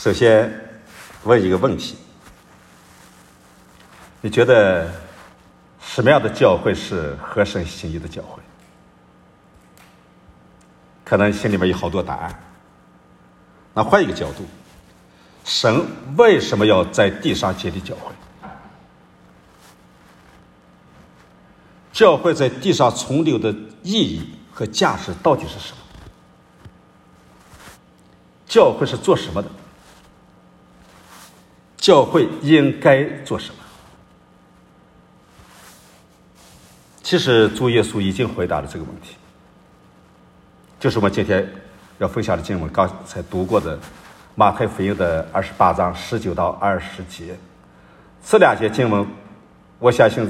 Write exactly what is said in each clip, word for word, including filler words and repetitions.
首先问一个问题，你觉得什么样的教会是合神心意的教会？可能心里面有好多答案。那换一个角度，神为什么要在地上建立教会？教会在地上存留的意义和价值到底是什么？教会是做什么的？教会应该做什么？其实主耶稣已经回答了这个问题，就是我们今天要分享的经文，刚才读过的马太福音的二十八章十九到二十节。这两节经文，我相信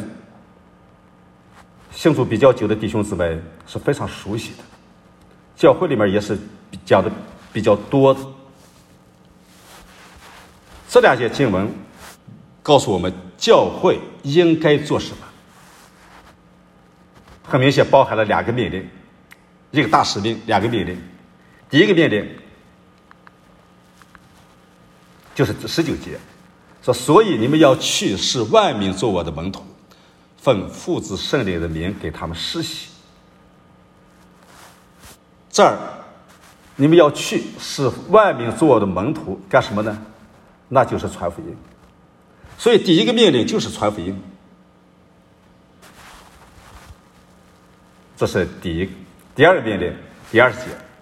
信主比较久的弟兄姊妹是非常熟悉的，教会里面也是讲的比较多的。这两节经文告诉我们教会应该做什么，很明显包含了两个命令，一个大使命，两个命令。第一个命令就是十九节，说所以你们要去，使万民做我的门徒，奉父子圣灵的名给他们施洗。这儿你们要去，使万民做我的门徒，干什么呢？那就是传福音。所以第一个命令就是传福音，这是第一个。第二个命令，第二节，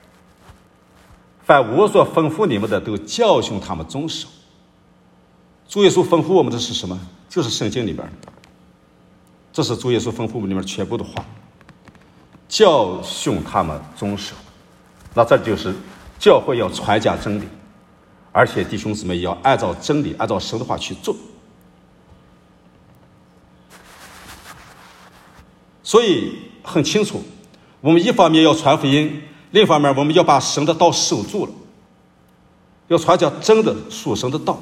凡我所吩咐你们的，都教训他们遵守。主耶稣吩咐我们的是什么？就是圣经里边，这是主耶稣吩咐我们里面全部的话，教训他们遵守。那这就是教会要传讲真理，而且弟兄姊妹也要按照真理，按照神的话去做。所以很清楚，我们一方面要传福音，另一方面我们要把神的道守住了，要传讲真的属神的道。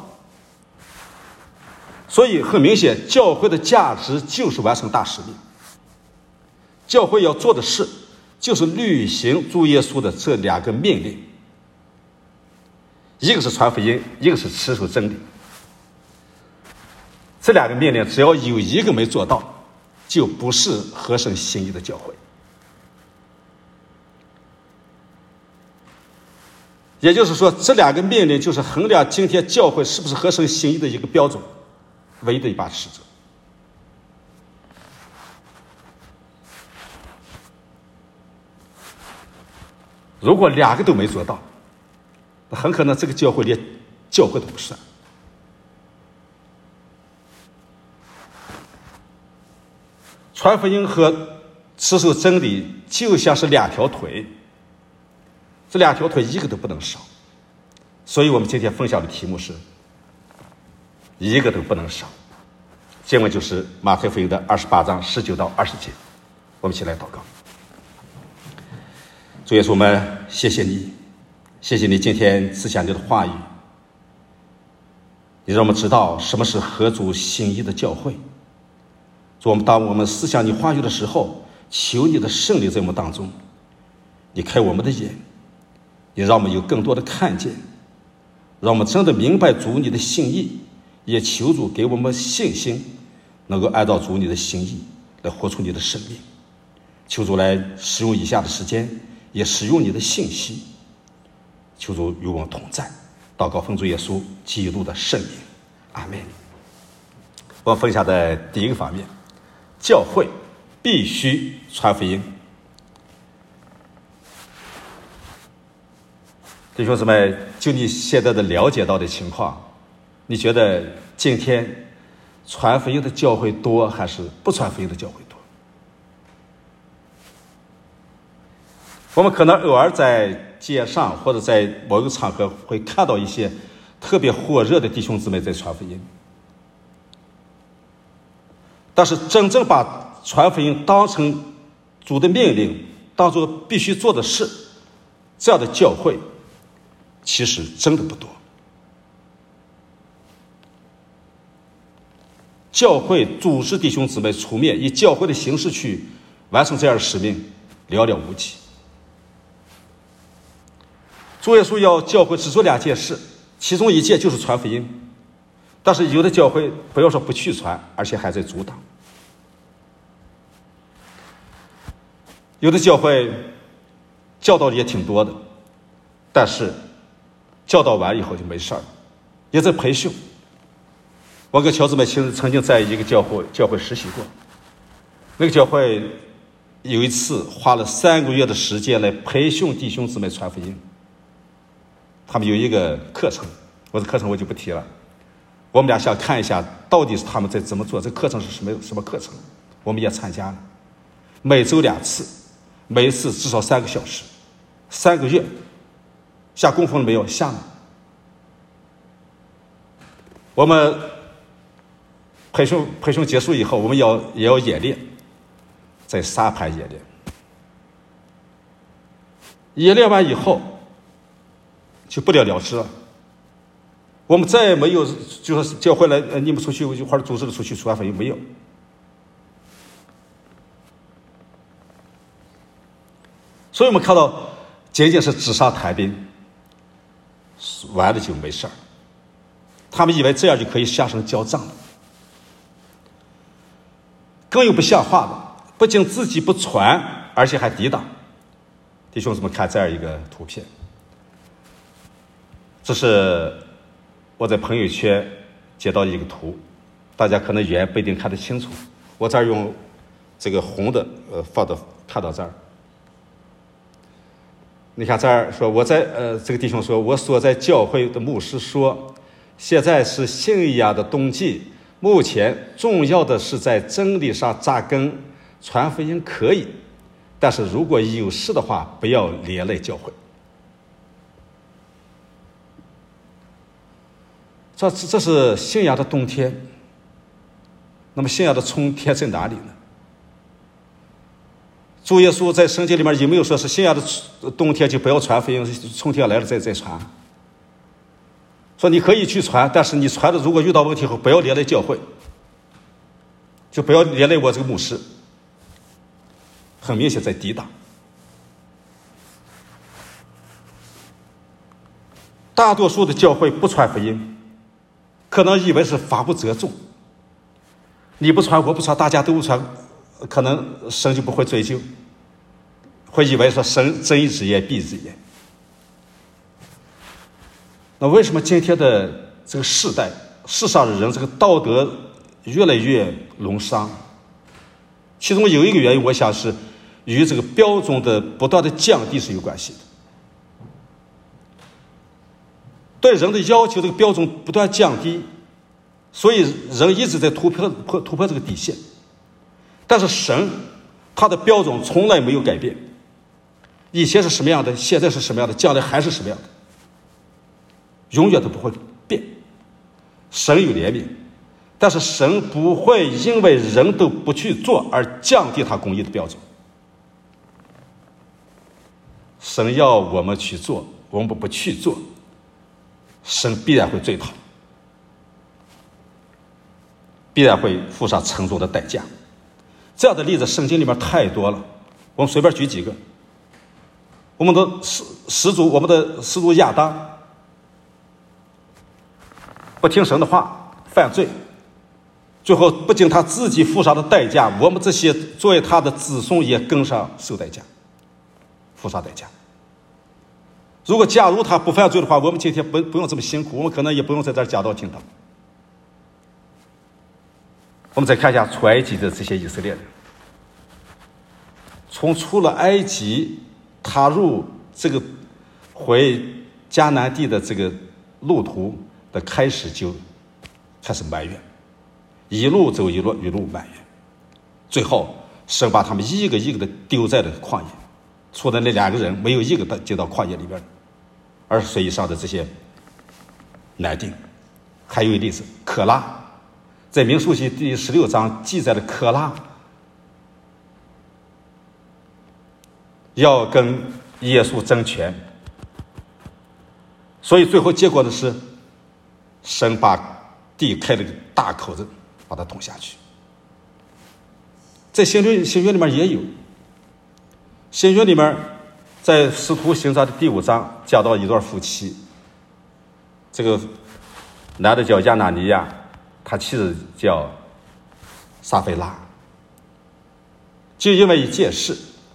所以很明显，教会的价值就是完成大使命。教会要做的事就是履行主耶稣的这两个命令，一个是传福音，一个是持守真理。这两个命令只要有一个没做到，就不是合神心意的教会。也就是说，这两个命令就是衡量今天教会是不是合神心意的一个标准，唯一的一把尺子。如果两个都没做到，那很可能这个教会连教会都不算。传福音和持守真理就像是两条腿，这两条腿一个都不能少。所以我们今天分享的题目是一个都不能少。经文就是马太福音的二十八章十九到二十节。我们一起来祷告。主耶稣，我们谢谢你，谢谢你今天赐下你的话语，你让我们知道什么是合主心意的教会。主，我们当我们思想你话语的时候，求你的圣灵在我们当中，你开我们的眼，也让我们有更多的看见，让我们真的明白主你的心意，也求主给我们信心，能够按照主你的心意来活出你的生命。求主来使用以下的时间，也使用你的信息，求主与我们同在。祷告奉主耶稣基督的圣名，阿们。我分享的第一个方面，教会必须传福音。弟兄姊妹，就你现在的了解到的情况，你觉得今天传福音的教会多还是不传福音的教会多？我们可能偶尔在街上或者在某个场合会看到一些特别火热的弟兄姊妹在传福音，但是真正把传福音当成主的命令，当作必须做的事，这样的教会其实真的不多。教会组织弟兄姊妹出面，以教会的形式去完成这样的使命，寥寥无几。主耶稣要教会只做两件事， 其中一戒就是传福音。但是有的教会不要说不去传，而且还在阻挡。有的教会教导也挺多的，但是教导完以后就没事儿，也在培训。我跟乔姊妹其实曾经在一个教会教会实习过，那个教会有一次花了三个月的时间来培训弟兄姊妹传福音。他们有一个课程，我的课程我就不提了。我们俩想看一下到底是他们在怎么做，这课程是什么什么课程，我们也参加了。每周两次，每一次至少三个小时，三个月，下功夫了没有？下了。我们培训培训结束以后，我们要也要演练，在沙盘演练。演练完以后，就不了了之了。我们再也没有就说教会来，呃，你们出去一块儿组织的出去传福音，没有。所以我们看到，仅仅是纸上谈兵，完了就没事儿。他们以为这样就可以下手交账了。更有不像话的，不仅自己不传，而且还抵挡。弟兄姊妹，看这样一个图片，这是我在朋友圈接到一个图，大家可能远不一定看得清楚。我这儿用这个红的呃放到看到这儿。你看这儿说我在呃这个弟兄说，我所在教会的牧师说，现在是信仰的冬季，目前重要的是在真理上扎根，传福音可以，但是如果有事的话，不要连累教会。这这是信仰的冬天，那么信仰的春天在哪里呢？主耶稣在圣经里面有没有说是信仰的冬天就不要传福音，春天来了再再传？说你可以去传，但是你传的如果遇到问题后，不要连累教会，就不要连累我这个牧师。很明显在抵挡。大多数的教会不传福音，可能以为是法不责众，你不传我不传大家都不传，可能神就不会追究，会以为说神睁一只眼闭一只眼。那为什么今天的这个世代世上的人这个道德越来越沦丧？其中有一个原因，我想是与这个标准的不断的降低是有关系的。对人的要求这个标准不断降低，所以人一直在突破突破这个底线。但是神他的标准从来没有改变，以前是什么样的，现在是什么样的，将来还是什么样的，永远都不会变。神有怜悯，但是神不会因为人都不去做而降低他公义的标准。神要我们去做，我们不去做，神必然会追讨，必然会付上沉重的代价。这样的例子圣经里面太多了，我们随便举几个。我们的始始祖，我们的始祖亚当不听神的话，犯罪，最后不仅他自己付上的代价，我们这些作为他的子孙也跟上受代价，付上代价。如果假如他不犯罪的话，我们今天不不用这么辛苦，我们可能也不用在这儿讲道听道。我们再看一下出埃及的这些以色列人，从出了埃及踏入这个回迦南地的这个路途的开始，就开始埋怨，一路走一路一路埋怨，最后神把他们一个一个的丢在了旷野，除了那两个人，没有一个进到旷野里边，二十岁以上的这些男丁。还有一例子，可拉，在民数记第十六章记载了可拉要跟耶稣争权，所以最后结果的是神把地开了个大口子把它捅下去。在新约新约里面也有，新约里面在使徒行传的第五章讲到一对夫妻， 这个男的叫亚拿尼亚，他妻子叫撒菲拉。就因为一件事，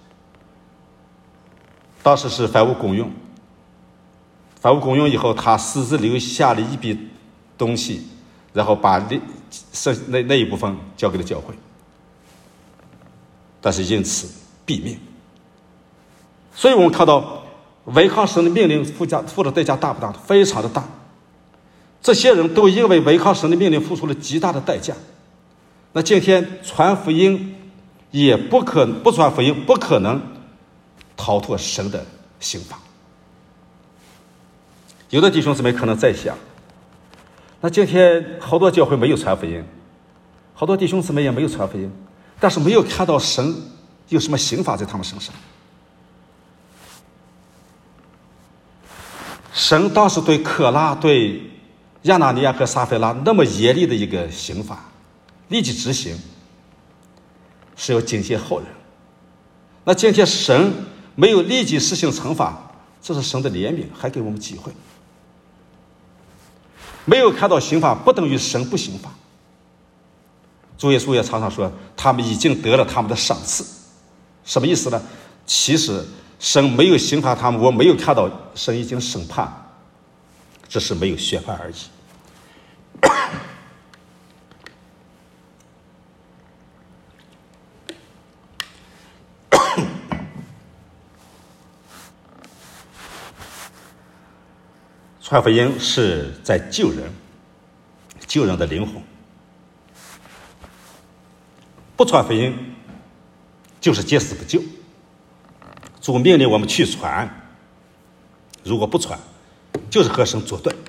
当时是凡物公用，凡物公用以后，他私自留下了一笔东西，然后把那剩那那一部分交给了教会，但是因此毙命。所以我们看到违抗神的命令付加付的代价大不大？非常的大。这些人都因为违抗神的命令付出了极大的代价。那今天传福音也不可不传福音不可能逃脱神的刑罚。有的弟兄姊妹可能在想，那今天好多教会没有传福音，好多弟兄姊妹也没有传福音，但是没有看到神有什么刑罚在他们身上。神当时对可拉、对亚拿尼亚和撒菲拉那么严厉的一个刑罚，立即执行，是要警戒后人。那今天神没有立即实行惩罚，这是神的怜悯，还给我们机会。没有看到刑罚不等于神不刑罚。主耶稣也常常说，他们已经得了他们的赏赐。什么意思呢？其实神没有刑罚他们，我没有看到神已经审判，只是没有宣判而已。传福音是在救人，救人的灵魂。不传福音就是见死不救。主命令我们去传，如果不传，就是和神作对。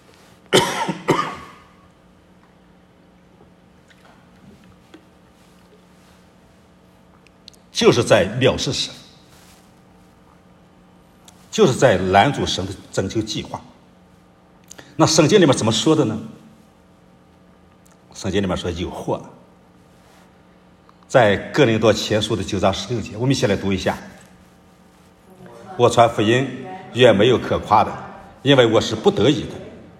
就是在藐视神，就是在拦阻神的拯救计划。那圣经里面怎么说的呢？圣经里面说有祸了。在哥林多前书的九章十六节，我们一起来读一下。我传福音原没有可夸的，因为我是不得已的，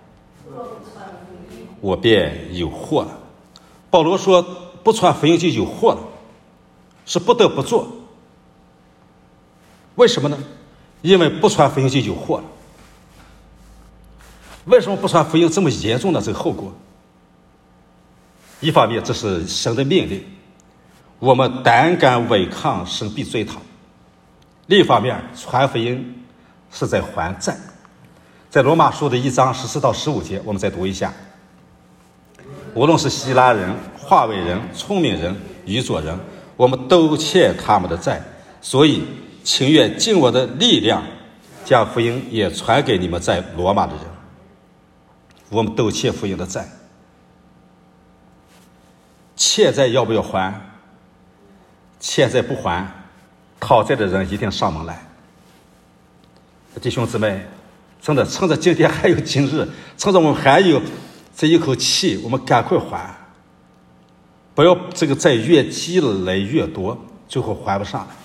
我便有祸了。保罗说不传福音就有祸了，是不得不做。为什么呢？因为不传福音就有祸了。为什么不传福音这么严重的这个后果？一方面这是神的命令，我们胆敢违抗神必追讨；另一方面传福音是在还债。在罗马书的一章十四到十五节，我们再读一下。无论是希腊人、化为人、聪明人、愚拙人，我们都欠他们的债，所以情愿尽我的力量将福音也传给你们在罗马的人。我们都欠福音的债，欠债要不要还？欠债不还，讨债的人一定上门来。弟兄姊妹，真的趁着今天还有今日，趁着我们还有这一口气，我们赶快还，不要这个债越积累越多，最后还不上来。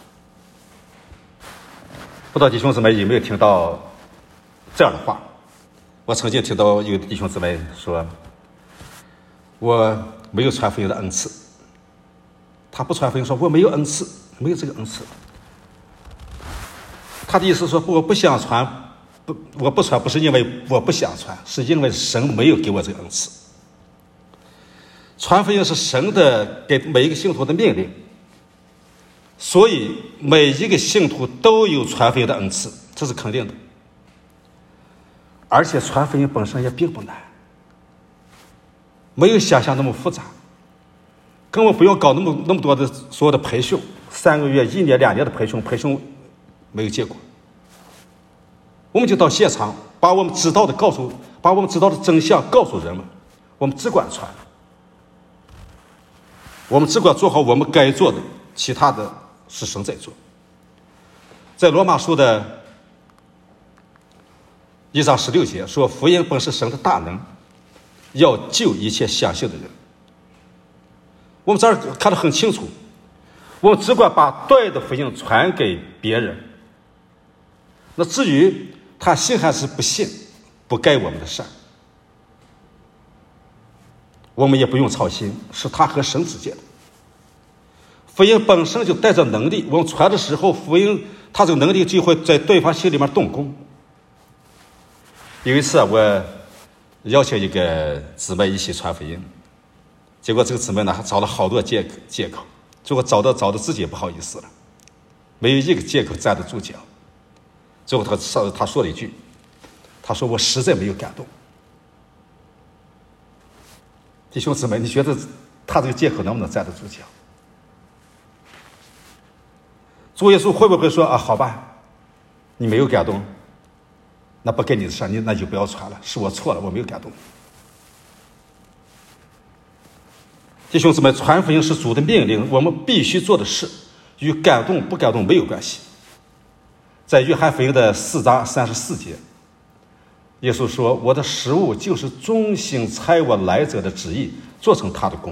不知道弟兄姊妹有没有听到这样的话？我曾经听到有弟兄姊妹说，我没有传福音的恩赐。他不传福音，说我没有恩赐，没有这个恩赐。他的意思说，我不想传，不，我不传不是因为我不想传，是因为神没有给我这个恩赐。传福音是神的给每一个信徒的命令，所以每一个信徒都有传福音的恩赐，这是肯定的。而且传福音本身也并不难，没有想象那么复杂，根本不用搞那么那么多的所有的培训，三个月、一年、两年的培训，培训没有结果。我们就到现场，把我们知道的告诉，把我们知道的真相告诉人们，我们只管传，我们只管做好我们该做的，其他的是神在做。在罗马书的一章十六节说，福音本是神的大能，要救一切相信的人。我们这儿看得很清楚，我们只管把对的福音传给别人，那至于他信还是不信， 不该我们的善。我们也不用操心，是他和神之间的。福音本身就带着能力，我们传的时候，福音它这个能力就会在对方心里面动工。有一次我邀请一个姊妹一起传福音，结果这个姊妹呢还找了好多借口借口，最后找到找到自己也不好意思了，没有一个借口站得住脚。最后他上他说了一句，他说我实在没有感动。弟兄姊妹，你觉得他这个借口能不能站得住脚？主耶稣会不会说啊，好吧，你没有感动，那不跟你的事，你那就不要传了，是我错了，我没有感动。弟兄姊妹，传福音是主的命令，我们必须做的事，与感动不感动没有关系。在约翰福音的四章三十四节，耶稣说，我的食物就是遵行差我来者的旨意，做成他的功。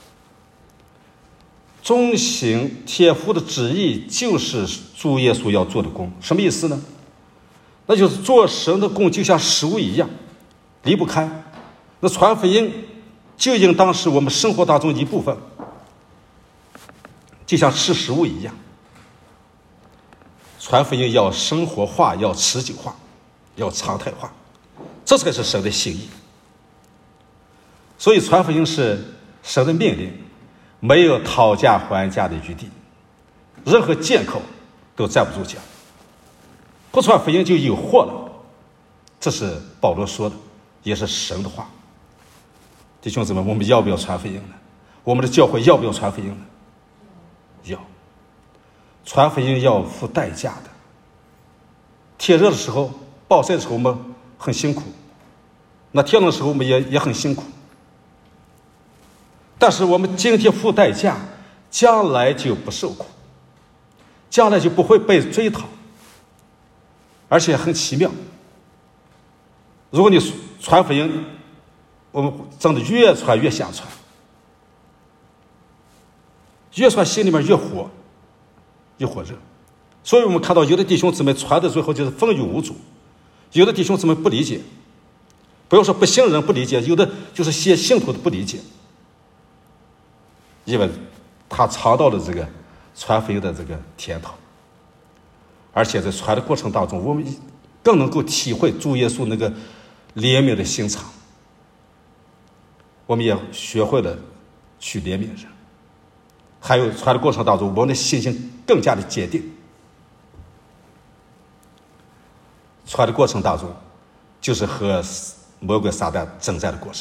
遵行天父的旨意就是主耶稣要做的功。什么意思呢？那就是做神的功就像食物一样，离不开。那传福音就应当是我们生活当中一部分，就像吃食物一样。传福音要生活化，要持久化，要常态化，这才是神的心意。所以传福音是神的命令，没有讨价还价的余地，任何借口都站不住脚。不传福音就有祸了，这是保罗说的，也是神的话。弟兄姊妹，我们要不要传福音呢？我们的教会要不要传福音呢？要。传福音要付代价的。天热的时候，暴晒的时候我们很辛苦，那天冷的时候我们也也很辛苦。但是我们今天付代价，将来就不受苦，将来就不会被追讨，而且很奇妙。如果你传福音，我们真的越传越想传，越传心里面越火，越火热。所以我们看到有的弟兄姊妹传的最后就是风雨无阻，有的弟兄姊妹不理解，不要说不信人不理解，有的就是些信徒的不理解，因为他尝到了这个传福音的这个甜头，而且在传的过程当中，我们更能够体会主耶稣那个怜悯的心肠，我们也学会了去怜悯人，还有传的过程当中，我们的信心更加的坚定。传的过程当中，就是和魔鬼撒旦征战的过程。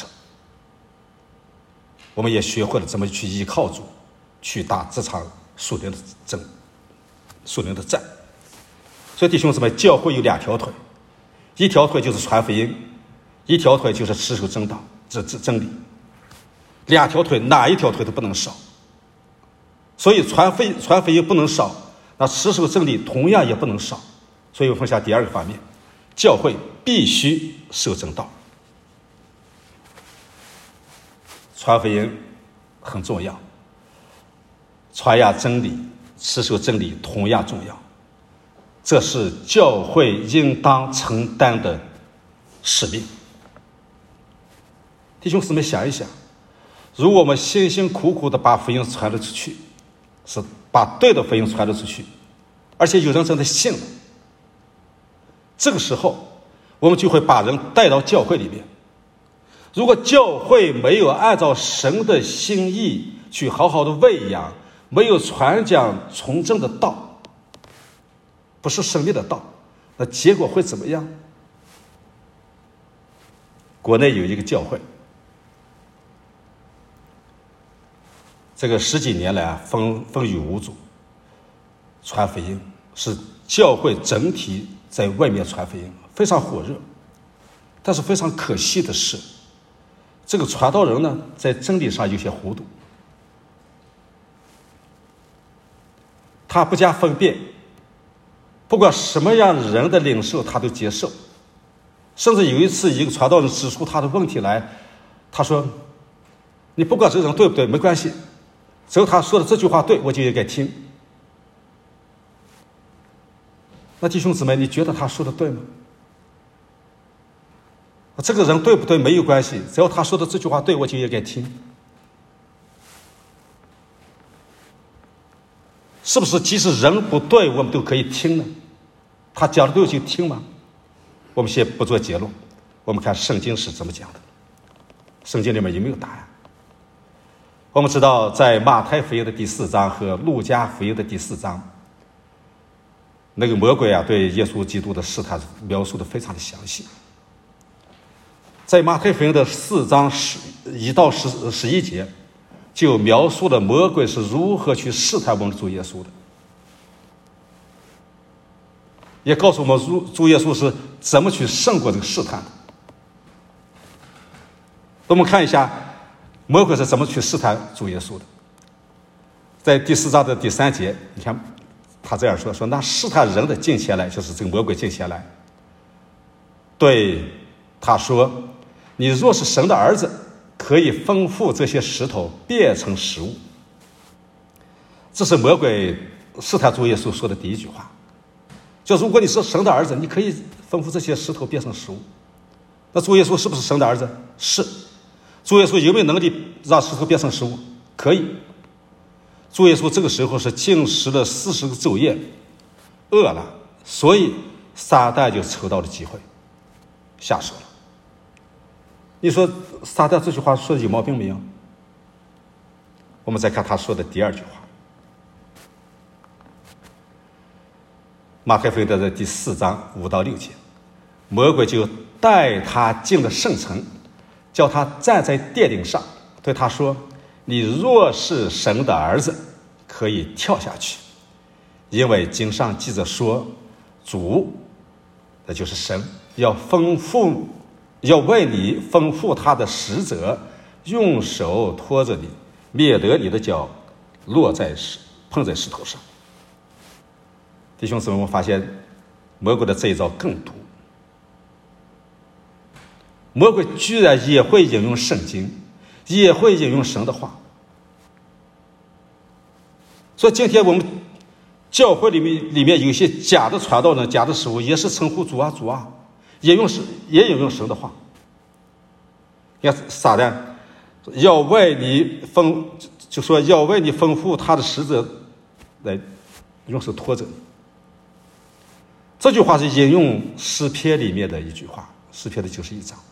我们也学会了怎么去依靠主，去打这场属灵的争，属灵的战。所以弟兄姊妹，教会有两条腿，一条腿就是传福音，一条腿就是持守正道，这这真理。两条腿，哪一条腿都不能少。所以传福音传福音不能少，那持守真理同样也不能少。所以我分享第二个方面，教会必须守正道。传福音很重要，传扬真理、持守真理同样重要，这是教会应当承担的使命。弟兄姊妹，想一想，如果我们辛辛苦苦的把福音传了出去，是把对的福音传了出去，而且有人真的信了，这个时候我们就会把人带到教会里面。如果教会没有按照神的心意去好好的喂养，没有传讲从正的道，不是生命的道，那结果会怎么样？国内有一个教会，这个十几年来啊，风风雨无阻，传福音，是教会整体在外面传福音非常火热。但是非常可惜的是，这个传道人呢，在真理上有些糊涂，他不加分辨，不管什么样的人的领受他都接受。甚至有一次一个传道人指出他的问题来，他说，你不管这个人对不对没关系，只要他说的这句话对，我就应该听。那弟兄姊妹，你觉得他说的对吗？ 这个人对不对没有关系，只要他说的这句话对，我就应该听。是不是即使人不对我们都可以听呢？他讲的对就听吗？我们先不做结论，我们看圣经是怎么讲的。圣经里面有没有答案？我们知道在马太福音的第四章和路加福音的第四章，那个魔鬼啊对耶稣基督的试探描述的非常的详细。在马太福音的四章十一到十十一节，就描述了魔鬼是如何去试探我们主耶稣的，也告诉我们主主耶稣是怎么去胜过这个试探的。我们看一下魔鬼是怎么去试探主耶稣的。在第四章的第三节，你看他这样说：说那试探人的近前来，就是这个魔鬼近前来，对他说：你若是神的儿子，可以吩咐这些石头变成食物。这是魔鬼试探主耶稣说的第一句话，就如果你是神的儿子，你可以吩咐这些石头变成食物。那主耶稣是不是神的儿子？是。主耶稣有没有能力让石头变成食物？可以。主耶稣这个时候是禁食了四十个昼夜，饿了，所以撒旦就抽到了机会下手了。你说撒旦这句话说的有毛病没有？我们再看他说的第二句话，马太福音的第四章五到六节，魔鬼就带他进了圣城，叫他站在殿顶上，对他说：你若是神的儿子，可以跳下去，因为经上记着说，主，那就是神，要吩咐要为你吩咐他的使者，用手托着你，免得你的脚落在石碰在石头上。弟兄姊妹，我们发现魔鬼的这一招更毒。魔鬼居然也会引用圣经，也会引用神的话。所以今天我们教会里面里面有些假的传道人、假的师傅，也是称呼主啊主啊，也用神也引用神的话。你看撒旦要为你吩，就说要为你吩咐他的使者来用手托着你。这句话是引用诗篇里面的一句话，诗篇的九十一章。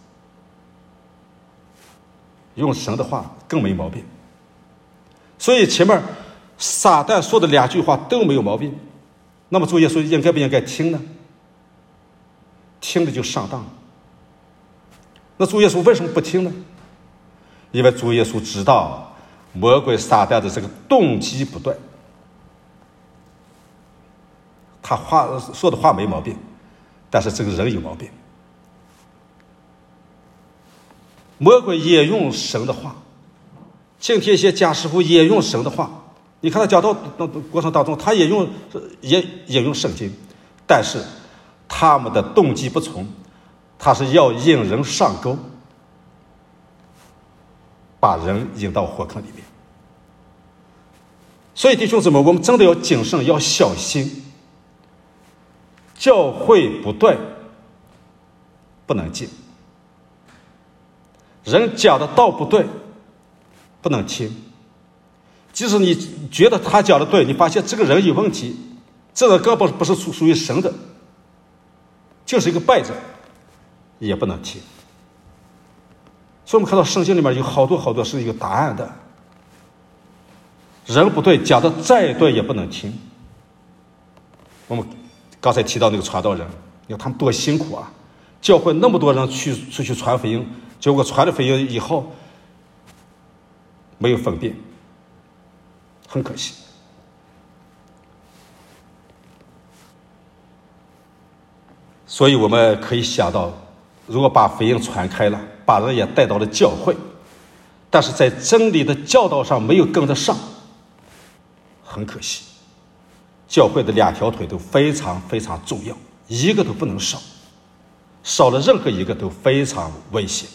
用神的话更没毛病。所以前面撒旦说的两句话都没有毛病，那么主耶稣应该不应该听呢？听了就上当了。那主耶稣为什么不听呢？因为主耶稣知道魔鬼撒旦的这个动机不对，他话说的话没毛病，但是这个人有毛病。魔鬼也用神的话，今天一些假师傅也用神的话。你看他讲道过程当中，他也用也引用圣经，但是他们的动机不从，他是要引人上钩，把人引到火坑里面。所以弟兄姊妹，我们真的要谨慎，要小心。教会不对，不能进；人讲的道不对，不能听。即使你觉得他讲的对，你发现这个人有问题，这个根本不是属属于神的，就是一个败者，也不能听。所以我们看到圣经里面有好多好多是有答案的。人不对，讲的再对也不能听。我们刚才提到那个传道人，你看他们多辛苦啊！教会那么多人去出去传福音，结果传了福音以后没有分辨，很可惜。所以我们可以想到，如果把福音传开了，把人也带到了教会，但是在真理的教导上没有跟得上，很可惜。教会的两条腿都非常非常重要，一个都不能少，少了任何一个都非常危险。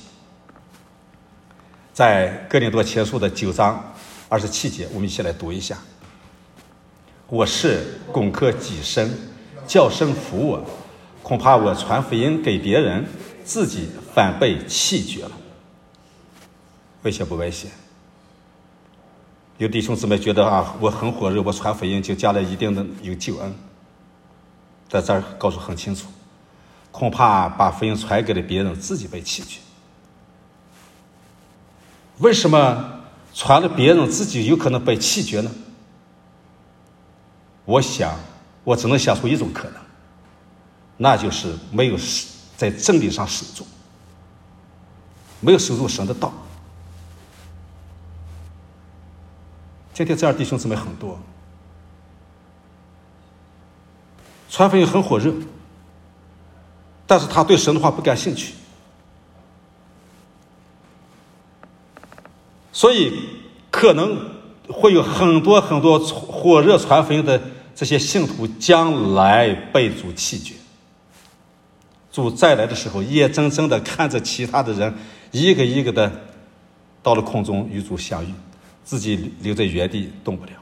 在哥林多前书的九章二十七节，我们一起来读一下：我是攻克己身，叫声服我，恐怕我传福音给别人，自己反被弃绝了。危险不危险？有弟兄姊妹觉得啊，我很火热，我传福音就将来一定能有救恩。在这儿告诉很清楚，恐怕把福音传给了别人，自己被弃绝。为什么传了别人，自己有可能被弃绝呢？我想，我只能想出一种可能，那就是没有在真理上守住，没有守住神的道。今天这样弟兄姊妹很多，传福音很火热，但是他对神的话不感兴趣，所以可能会有很多很多火热传福音的这些信徒将来被主弃绝。主再来的时候，眼睁睁的看着其他的人一个一个的到了空中与主相遇，自己留在原地动不了。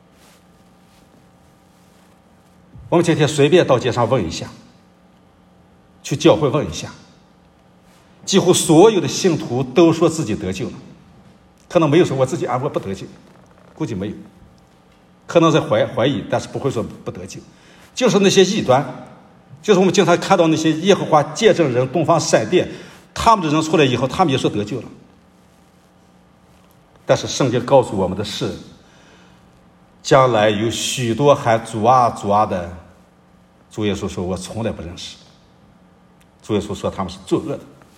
我们今天随便到街上问一下，去教会问一下，几乎所有的信徒都说自己得救了，可能没有说我自己啊我不得救，估计没有，可能在怀怀疑，但是不会说不得救。就是那些异端，就是我们经常看到那些耶和华见证人、东方闪电，他们的人出来以后，他们也说得救了。但是圣经告诉我们的是，将来有许多喊主啊主啊的，主耶稣说我从来不认识。主耶稣说他们是作恶的。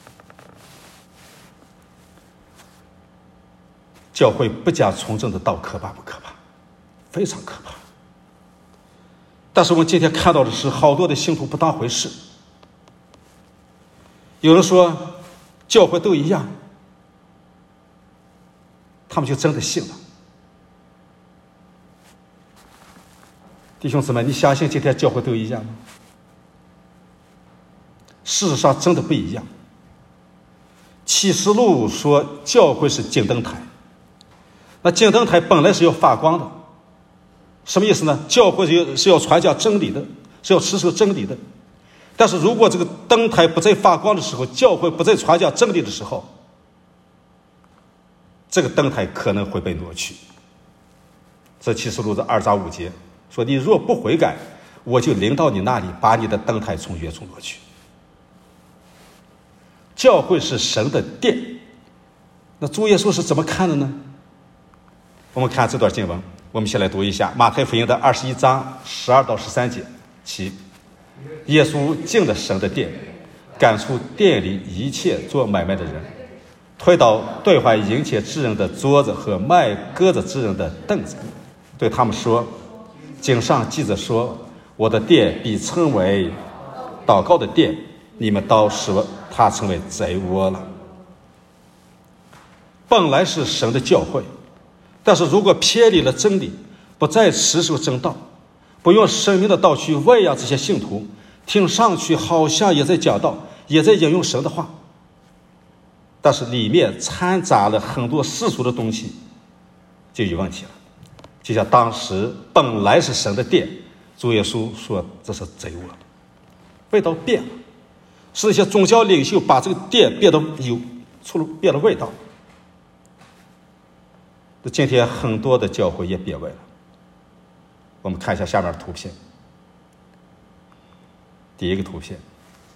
教会不讲从政的道可怕不可怕？非常可怕。但是我们今天看到的是，好多的信徒不当回事。有人说教会都一样，他们就真的信了。弟兄姊妹，你相信今天教会都一样吗？事实上真的不一样。启示录说教会是金灯台，那金灯台本来是要发光的，什么意思呢？教会是要传讲真理的，是要持守真理的。但是如果这个灯台不再发光的时候，教会不再传讲真理的时候，这个灯台可能会被挪去。这启示录的二章五节说，你若不悔改，我就临到你那里，把你的灯台从原处挪去。教会是神的殿，那主耶稣是怎么看的呢？我们看这段经文，我们先来读一下马太福音的二十一章十二到十三节。七，耶稣进了神的殿，赶出店里一切做买卖的人，推倒兑换银钱之人的桌子和卖鸽子之人的凳子，对他们说，经上记着说，我的殿必称为祷告的殿，你们倒使他成为贼窝了。本来是神的教会，但是如果偏离了真理，不再持守正道，不用生命的道去喂养这些信徒，听上去好像也在讲道，也在引用神的话，但是里面掺杂了很多世俗的东西，就有问题了。就像当时本来是神的殿，主耶稣说这是贼窝，味道变了，是那些宗教领袖把这个殿变得有出了变了味道。今天很多的教会也变味了。我们看一下下面的图片。第一个图片，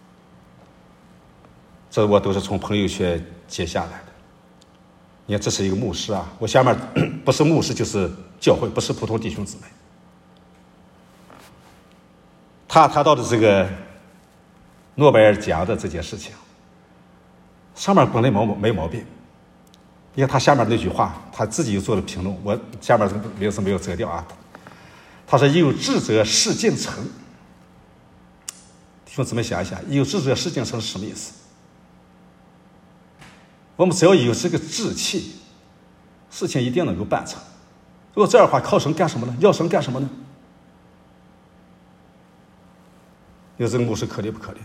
这我都是从朋友圈截下来的。你看，这是一个牧师啊，我下面不是牧师就是教会，不是普通弟兄姊妹。他谈到的这个诺贝尔奖的这件事情，上面本来没没毛病。你看他下面那句话，他自己又做了评论，我下面这个名字没有遮掉啊。他说：“有志者事竟成。”弟兄姊妹想一想，有志者事竟成是什么意思？我们只要有这个志气，事情一定能够办成。如果这样的话，靠神干什么呢？要神干什么呢？有这个牧师可怜不可怜？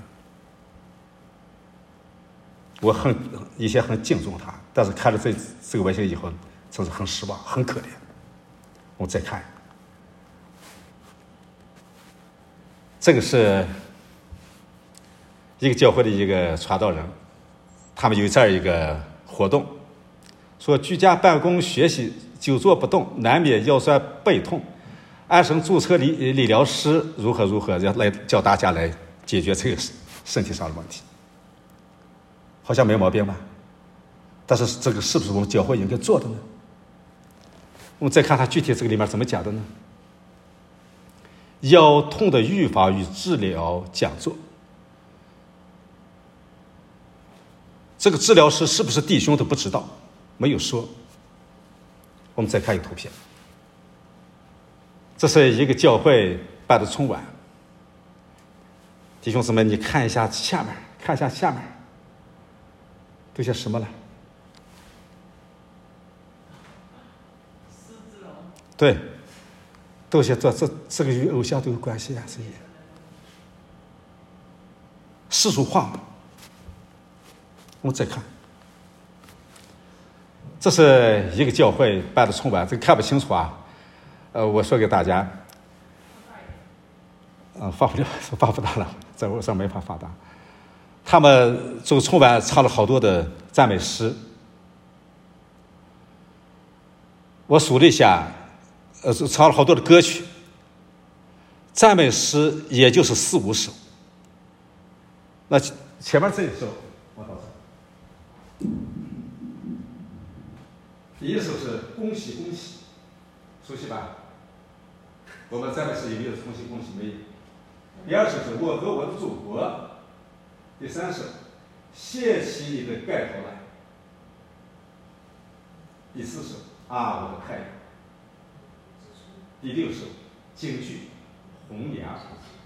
我很以前很敬重他，但是看了这这个文献以后，真是很失望，很可怜。我们再看，这个是一个教会的一个传道人， 他们有这样一个活动，说居家办公学习久坐不动，难免腰酸背痛，安省注册理理疗师如何如何，要来教大家来解决这个身体上的问题，好像没毛病吧？但是这个是不是我们教会应该做的呢？我们再看它具体这个里面怎么讲的呢？腰痛的预防与治疗讲座，这个治疗师是不是弟兄都不知道，没有说。我们再看一个图片，这是一个教会办的春晚，弟兄姊妹，你看一下下面，看一下下面都些什么了？对，都些这这这个与偶像都有关系啊，这些世俗化。我们再看，这是一个教会办的春晚，这个看不清楚啊。呃，我说给大家，呃，放不了，放不大了，在我上没法放大。他们这个春晚唱了好多的赞美诗，我数了一下，呃，唱了好多的歌曲，赞美诗也就是四五首。那前面这一首，我倒是，第一首是恭喜恭喜，熟悉吧？我们赞美诗有没有恭喜恭喜？没有。第二首是我和我的祖国。第三首，掀起你的盖头来。第四首，啊，我的太阳。第六首，京剧红娘。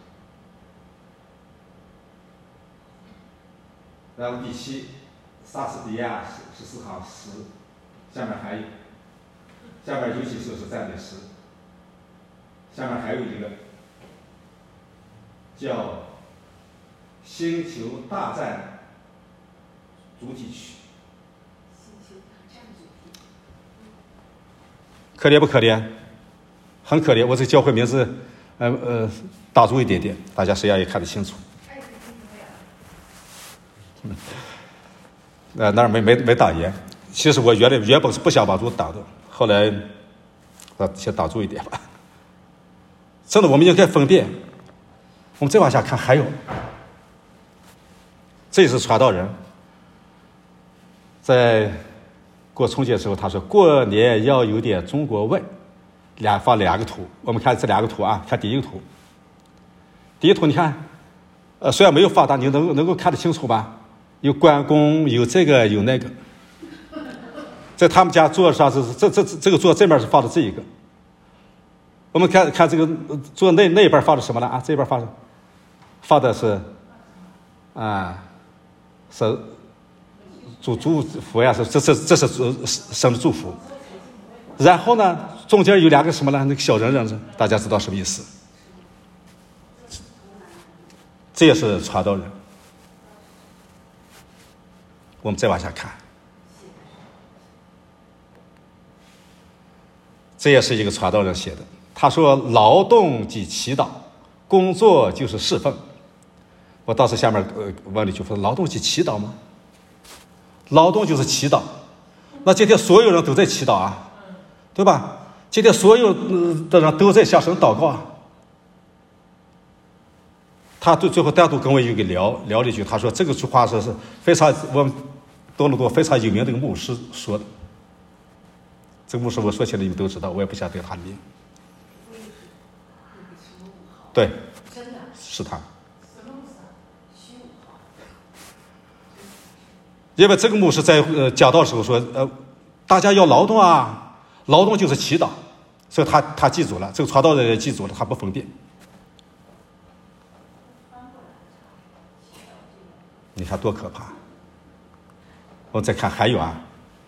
然后第七，莎士比亚十四行诗，下面还有，下面有几首是赞美诗，下面还有一个叫星球大战主题曲。可怜不可怜？很可怜。我这教会名字，呃呃，打住一点点，大家谁也看得清楚。嗯，呃，那儿没没没打严。其实我原来原本是不想把住打的，后来，呃，先打住一点吧。真的，我们应该分辨。我们再往下看，还有。这是传道人在过春节的时候，他说过年要有点中国味，两放两个图，我们看这两个图啊，看第一个图，第一图你看，呃，虽然没有放大，你能能够看得清楚吧？有关公，有这个，有那个，在他们家桌上是这这这个桌这面是放的这一个，我们看看这个桌那那边放的什么了啊？这边放的放的是啊。是祝祝福呀，是这这这是生的祝福。然后呢，中间有两个什么呢？那个小人人，大家知道什么意思？这也是传道人。我们再往下看，这也是一个传道人写的。他说：“劳动即祈祷，工作就是侍奉。”我当时下面呃问了一句说：“劳动即祈祷吗？”劳动就是祈祷，那今天所有人都在祈祷啊，对吧？今天所有的人都在向神祷告啊。他最最后单独跟我有个聊聊了一句，他说这个句话是是非常我们多伦多非常有名的一个牧师说的。这个牧师我说起来你们都知道，我也不想对他的名。对，是他。因为这个牧师在呃讲道的时候说，呃，大家要劳动啊，劳动就是祈祷，所以他他记住了，这个传道人也记住了，他不分辨。你看多可怕！我们再看还有啊，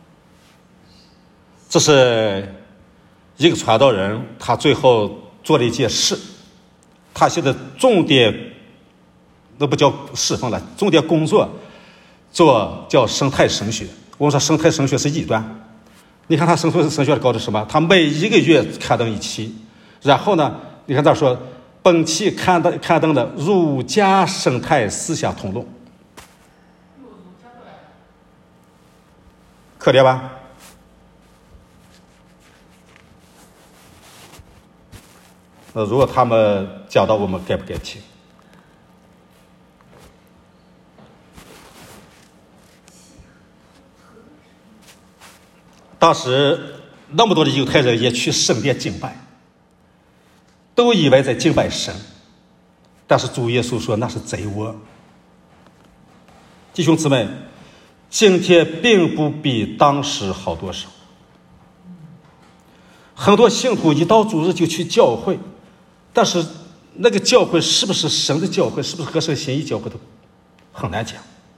这是一个传道人，他最后做了一件事，他现在重点那不叫侍奉了，重点工作。做叫生态神学，我们说生态神学是异端。你看他生态神学搞的什么？他每一个月刊登一期，然后呢，你看这说本期刊登刊登的儒家生态思想通论。 可怜吧？那如果他们讲到，我们该不该听？当时那么多的犹太人也去圣殿敬拜，都以为在敬拜神，但是主耶稣说那是贼窝。弟兄姊妹，今天并不比当时好多少。很多信徒一到主日就去教会，但是那个教会是不是神的教会，是不是合神心意教会，都很难讲。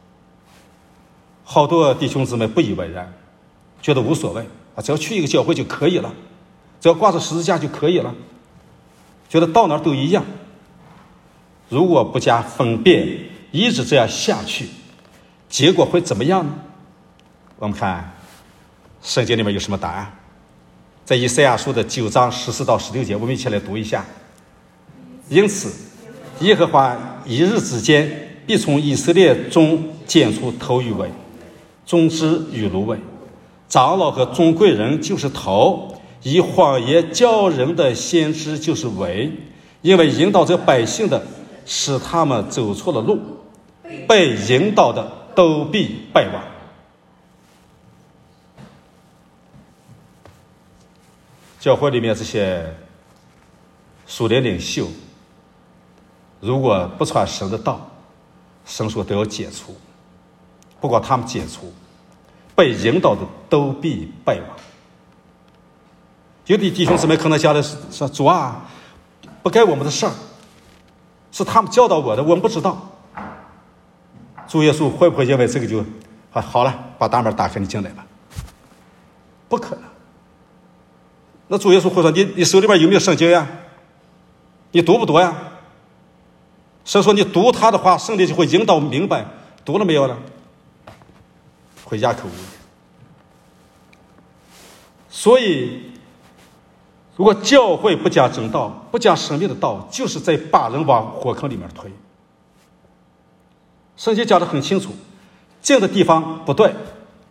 好多弟兄姊妹不以为然，觉得无所谓啊，只要去一个教会就可以了，只要挂着十字架就可以了，觉得到哪儿都一样。如果不加分辨，一直这样下去，结果会怎么样呢？我们看圣经里面有什么答案？在以赛亚书的九章十四到十六节，我们一起来读一下。因此，耶和华一日之间必从以色列中拣出头与尾，中支与芦苇，长老和尊贵人就是头，以谎言教人的先知就是尾，因为引导着百姓的使他们走错了路，被引导的都必败亡。教会里面这些属灵领袖，如果不传神的道，神说都要解除，不管他们解除，被引导的都必败亡。有的弟兄姊妹可能讲的是说，主啊，不该我们的事儿，是他们教导我的，我们不知道。主耶稣会不会因为这个就啊好了，把大门打开，你进来吧？不可能。那主耶稣会说，你你手里边有没有圣经呀？你读不读呀？神说你读他的话，圣灵就会引导明白。读了没有呢？会哑口无言。所以如果教会不讲正道，不讲生命的道，就是在把人往火坑里面推。圣经讲得很清楚，进的地方不对，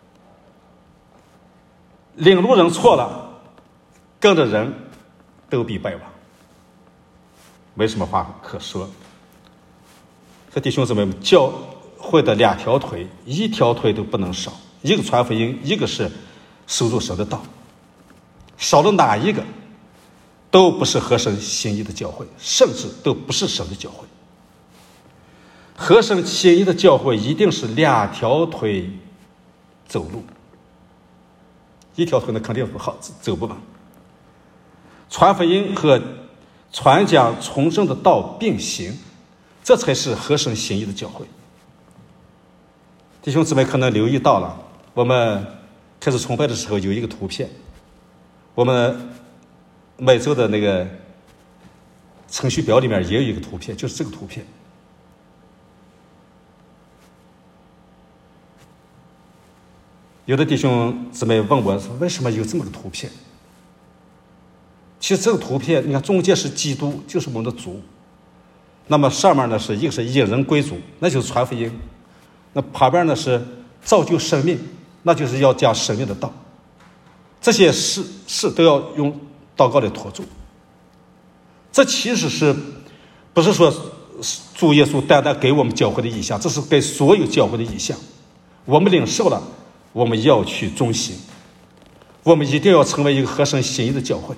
领路人错了，跟着人都必败亡，没什么话可说。这弟兄姊妹们，教会的两条腿，一条腿都不能少，一个传福音，一个是守住神的道，少了哪一个都不是合神心意的教会，甚至都不是神的教会。合神心意的教会一定是两条腿走路，一条腿呢肯定不好走不稳。传福音和传讲从正的道并行，这才是合神心意的教会。弟兄姊妹可能留意到了，我们开始崇拜的时候有一个图片，我们每周的那个程序表里面也有一个图片，就是这个图片。有的弟兄姊妹问我说，为什么有这么个图片？其实这个图片，你看中间是基督，就是我们的主，那么上面呢是一个是引人归主，那就是传福音，那旁边呢是造就生命，那就是要讲生命的道。这些事事都要用祷告来托住。这其实是不是说主耶稣单单给我们教会的意向，这是给所有教会的意向。我们领受了，我们要去遵行，我们一定要成为一个合神心意的教会。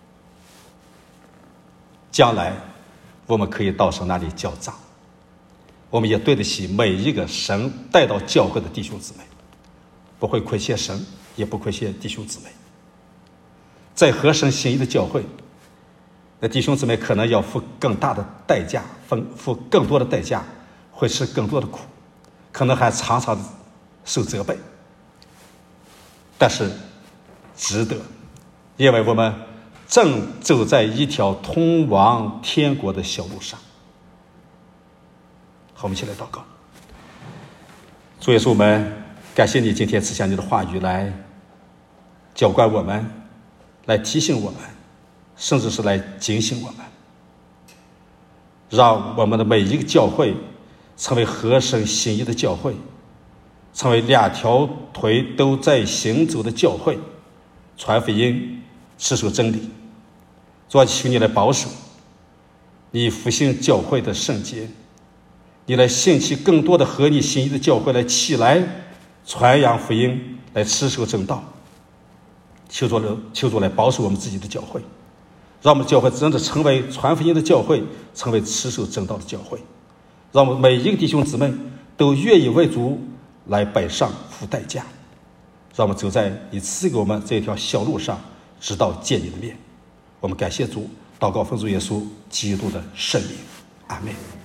将来我们可以到神那里交账，我们也对得起每一个神带到教会的弟兄姊妹，不会亏欠神，也不亏欠弟兄姊妹。在合神心意的教会，那弟兄姊妹可能要付更大的代价，付更多的代价，会吃更多的苦，可能还常常受责备，但是值得，因为我们正走在一条通往天国的小路上。好，我们一起来祷告。主耶稣，我们感谢你今天赐下你的话语来教灌我们，来提醒我们，甚至是来警醒我们，让我们的每一个教会成为合神心意的教会， 成为两条腿都在行走的教会，传福音，持守真理。主啊，求你来保守你复兴教会的圣洁，你来兴起更多的合你心意的教会来起来传扬福音，来持守正道。求主来求主来保守我们自己的教会，让我们教会真的成为传福音的教会，成为持守正道的教会，让我们每一个弟兄姊妹都愿意为主来摆上付代价，让我们走在你赐给我们这条小路上，直到见你的面。我们感谢主，祷告奉主耶稣基督的圣名，阿们。